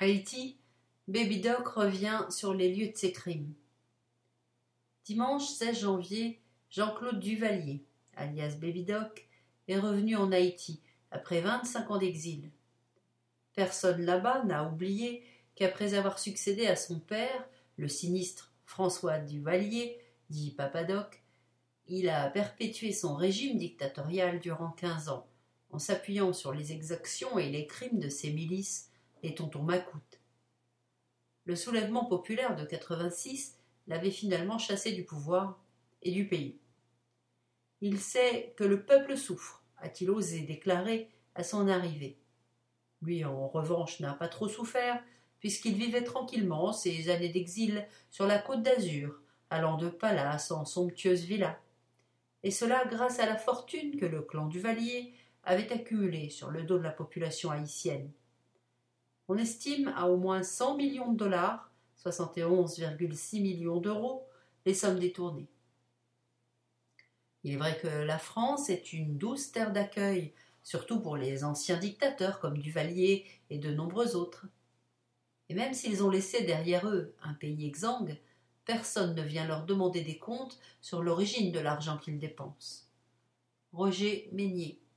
Haïti, Baby Doc revient sur les lieux de ses crimes. Dimanche 16 janvier, Jean-Claude Duvalier, alias Baby Doc, est revenu en Haïti après 25 ans d'exil. Personne là-bas n'a oublié qu'après avoir succédé à son père, le sinistre François Duvalier, dit Papa Doc, il a perpétué son régime dictatorial durant 15 ans, en s'appuyant sur les exactions et les crimes de ses milices, les tontons macoutes. Le soulèvement populaire de 86 l'avait finalement chassé du pouvoir et du pays. Il sait que le peuple souffre, a-t-il osé déclarer à son arrivée. Lui, en revanche, n'a pas trop souffert, puisqu'il vivait tranquillement ses années d'exil sur la côte d'Azur, allant de palace en somptueuse villa. Et cela grâce à la fortune que le clan Duvalier avait accumulée sur le dos de la population haïtienne. On estime à au moins 100 millions de dollars, 71,6 millions d'euros, les sommes détournées. Il est vrai que la France est une douce terre d'accueil, surtout pour les anciens dictateurs comme Duvalier et de nombreux autres. Et même s'ils ont laissé derrière eux un pays exsangue, personne ne vient leur demander des comptes sur l'origine de l'argent qu'ils dépensent. Roger Meignier.